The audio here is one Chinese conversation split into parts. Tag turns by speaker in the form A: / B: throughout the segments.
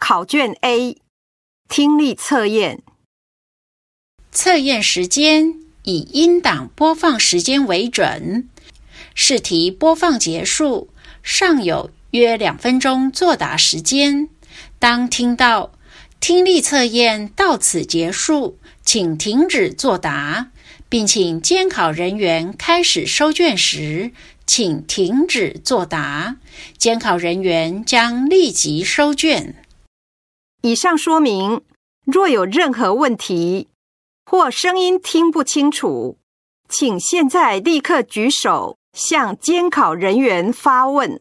A: 考卷 A 听力测验。
B: 测验时间以音档播放时间为准，试题播放结束，尚有约2分钟作答时间。当听到听力测验到此结束，请停止作答，并请监考人员开始收卷时，请停止作答，监考人员将立即收卷。
A: 以上说明，若有任何问题或声音听不清楚，请现在立刻举手向监考人员发问。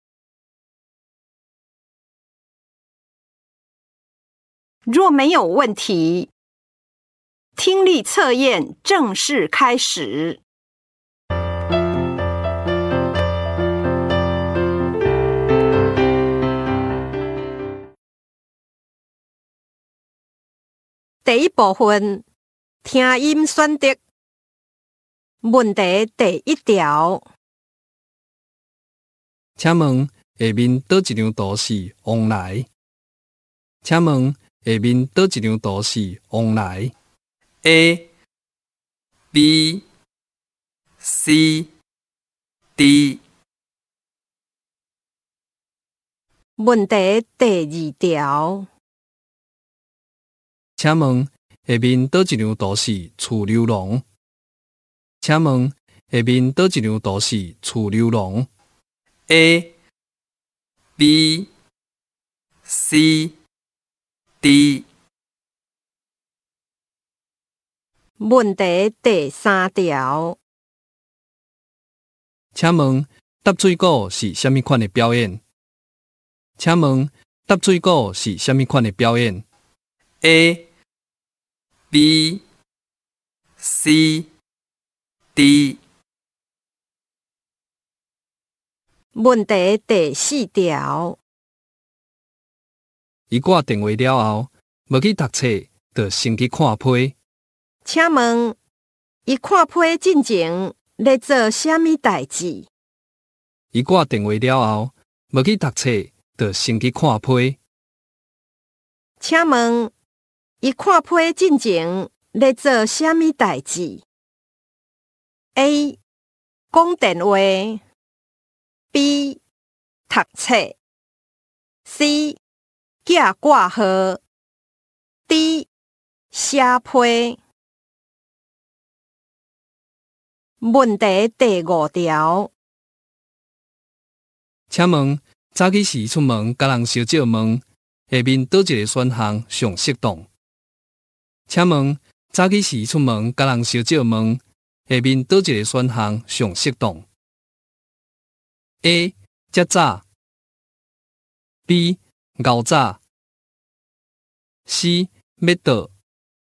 A: 若没有问题，听力测验正式开始。第一部分，听音选择。问题第1条，
C: 请问下面倒一张图是往来？请问下面倒一张图是往来 ？A、B、C、D。
A: 问题第2条，
C: 请问下面倒一张图是厝流廊？请问下面倒一张图是厝流廊 ？A、B、C、D。
A: 问题第3条，
C: 请问搭水果是什么款的表演？请问搭水果是什么款的表演 ？A、B、C、D。
A: 问题第4条，
C: 伊挂电话了后，无去读册，就先去看批。
A: 请问伊看批进前咧做啥物代志？
C: 伊挂电话了后，无去读册，就先去看批。
A: 请问伊看批进前咧做啥物代志 ？A. 讲电话 B. 读册 C. 寄挂号 D. 写批。问题第5条，
C: 请问早起时出门，甲人烧借问，下面倒一个选项上适当？请问早起时出门，甲人烧借问，下面倒一个选项上适当 ？A. 遮早 B. 熬早 C. 要倒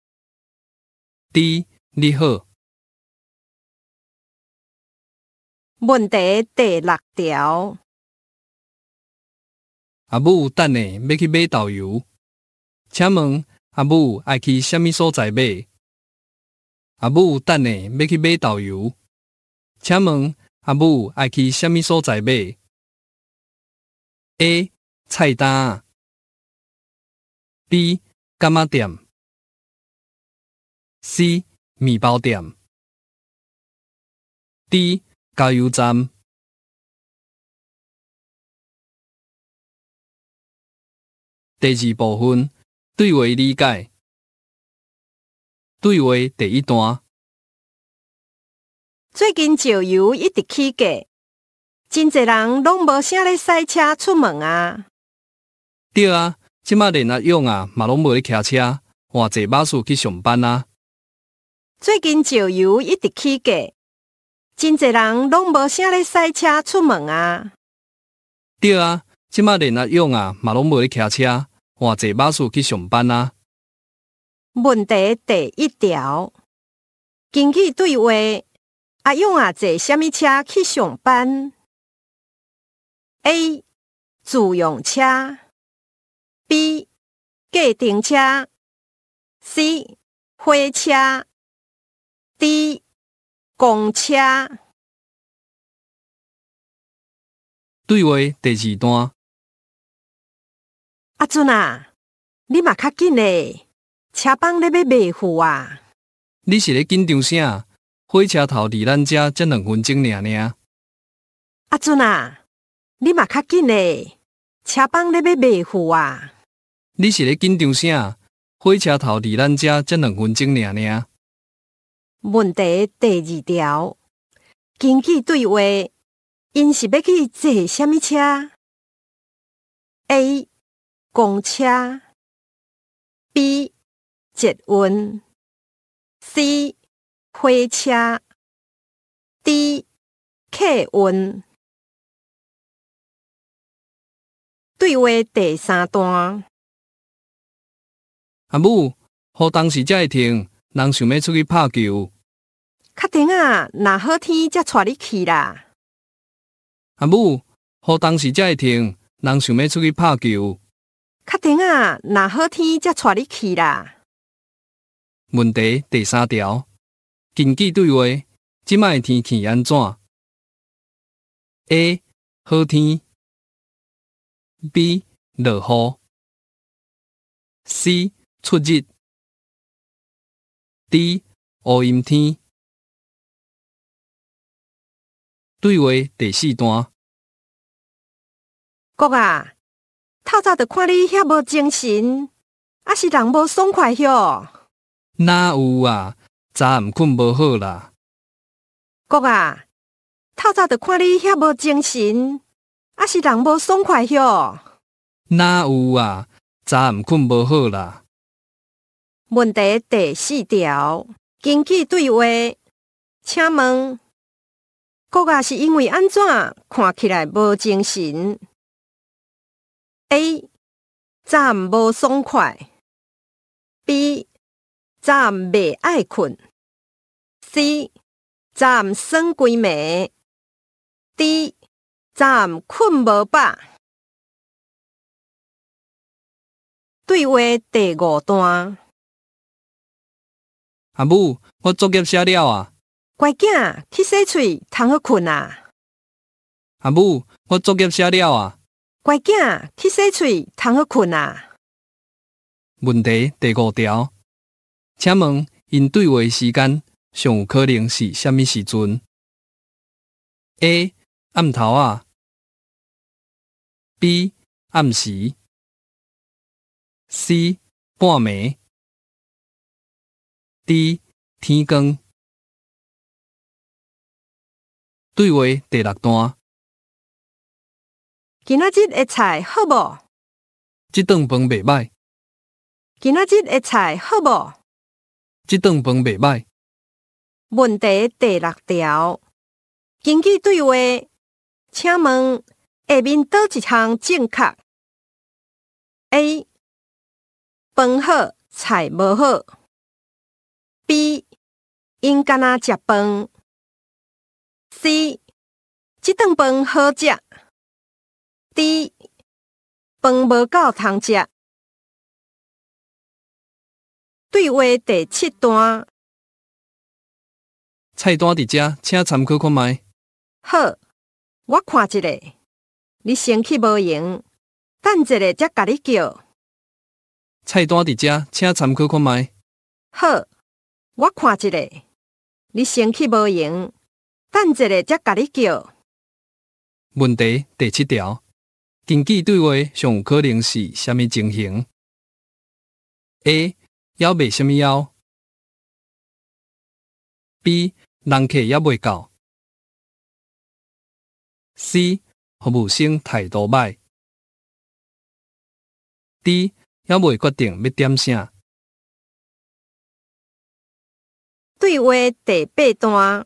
C: D. 你好。
A: 问题第6条，
C: 阿母等下要去买豆油，请问阿母爱去什么所在买？阿母等下要去买豆油，请问阿母爱去什么所在买 ？A. 菜单 B. 柑仔店 C. 面包店 D. 加油站。第2部分对话理解。对话第1段。
A: 最近石油一直起价，真侪人拢无啥咧驶车出门啊。
C: 对啊，即马连阿勇啊嘛拢无咧骑车，换坐巴士去上班啊。
A: 最近石油一直起价，真侪人拢无啥咧驶车出门啊。
C: 对啊，即马连阿勇啊嘛拢无咧骑车，换坐巴士去上班啊。
A: 问题第1条，根据对话，阿勇啊坐啥物车去上班 ？A. 自用车 B. 计程车 C. 火车 D. 公车。
C: 对话第2段。
A: 阿俊啊， 你嘛较紧嘞，车帮咧要卖赴啊！
C: 你是咧紧张啥？火车头离咱遮才2分钟尔。
A: 阿俊啊，你嘛较紧嘞，车帮咧要卖赴啊！
C: 你是咧紧张啥？火车头离咱遮才2分钟尔。
A: 问题第2条，根据对话，因是要去坐什么车 ？A. 公车 B. 捷运 C. 火车 D. 客运。对话第3段。
C: 阿母，雨当时才会停，人想要出去拍球。
A: 确定啊，若好天才带你去啦。
C: 阿母，雨当时才会停，人想要出去拍球。
A: 确定啊，若好天才带你去啦。
C: 问题第3条，根据对话，即摆天气安怎 ？A. 好天 B. 落雨 C. 出日 D. 乌阴天。对话第4段。
A: 国啊，透早就看你遐无精神，还是人无爽快哟。
C: 哪有啊？昨暗困无好啦。
A: 国啊，透早就看你遐无精神，还是人无爽快哟。
C: 哪有啊？昨暗困无好啦。
A: 问题第4条，根据对话，请问，国啊是因为安怎看起来无精神 ？A. 昨暗无爽快 B. 昨暗袂爱困 C. 昨暗耍规暝 D. 昨暗困无饱。对话第5段。
C: 阿母，我作业写了啊。
A: 乖囝，去洗喙，通好困啊！
C: 阿母，我作业写了啊。
A: 乖囝，去洗喙，通好困啊！
C: 问题第5条，请问因对话时间上有可能是什么时阵 ？A. 暗头啊 B. 暗时 C. 半暝 D. 天光。对话第6段。
A: 今仔日的菜好无？
C: 这顿饭袂歹。
A: 今仔日的菜好无？
C: 这顿饭袂歹。
A: 问题第6条，根据对话，请问下面倒一项正确 ？A. 饭好，菜无好。B. 因干那食饭。C. 这顿饭好食。D. 饭无够通食。对话第7段。
C: 菜单伫遮，请参考看卖。
A: 好，我看一下。你先去无闲，等一下才甲你叫。
C: 菜单伫遮，请参考看卖。
A: 好，我看一下。你先去无闲，等一下才甲你叫。
C: 问题第7条，根据对话上有可能是什么情形 ？A. 还卖什么药 ？B. 人客还未到。C. 服务生态度歹。D. 还未决定要点啥。
A: 对话第8段。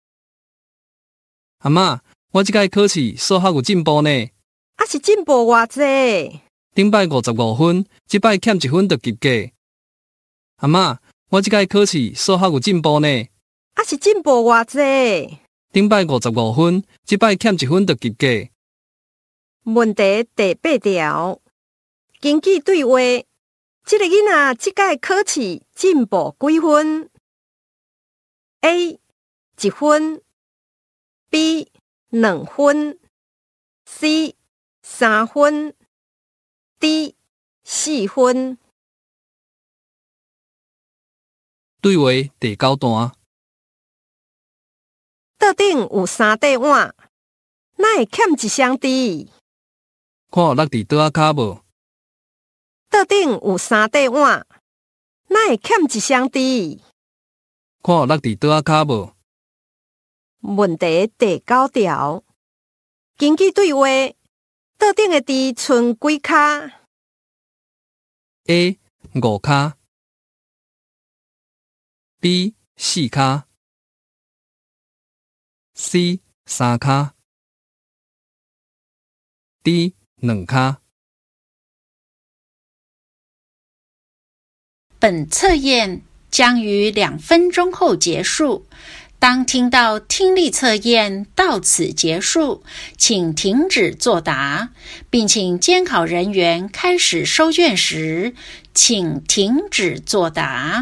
C: 阿嬷，我即届考试数学有进步呢。
A: 啊是进步偌济？
C: 顶摆55分，即摆欠1分就及格。阿嬷，我即届考试数学有进步呢。
A: 啊是进步偌济？
C: 顶摆55分，即摆欠1分就及格。
A: 问题第8条，根据对话，这个囡仔即届考试进步几分 ？A. 1分 B. 2分 C. 3分 D. 4分。
C: 对话第9段。
A: 桌顶有3块碗，哪会欠一双箸？
C: 看有落伫桌仔骹无？
A: 桌顶有3块碗，哪会欠一双箸？
C: 看有落伫桌仔骹无？
A: 问题第9条，根据对话，桌顶的箸剩几骹
C: ？A 5骹 ，B 4骹 ，C 3骹 ，D 2骹。
B: 本测验将于2分钟后结束。当听到听力测验到此结束，请停止作答，并请监考人员开始收卷时，请停止作答。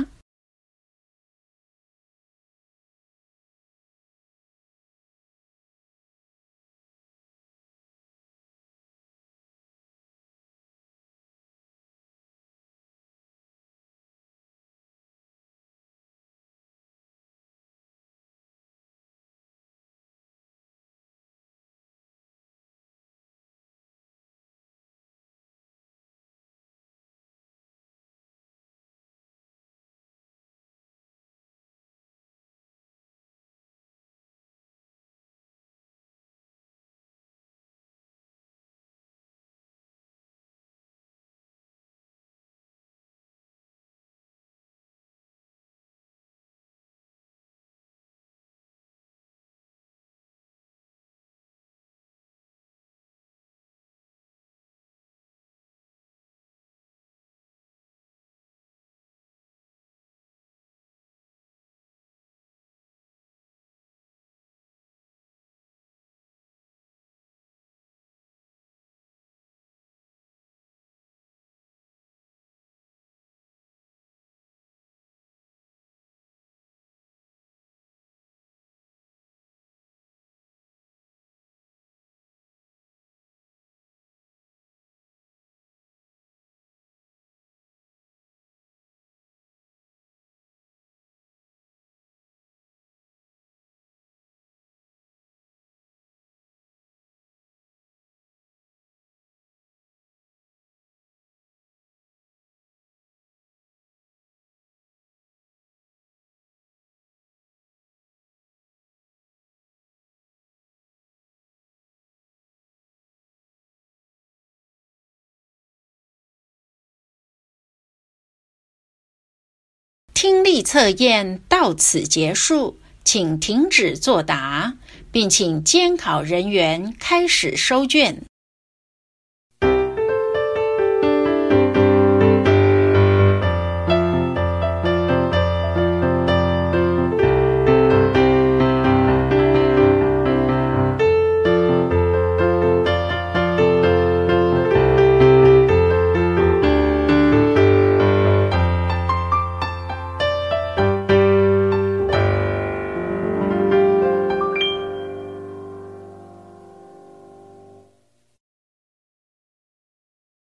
B: 听力测验到此结束，请停止作答，并请监考人员开始收卷。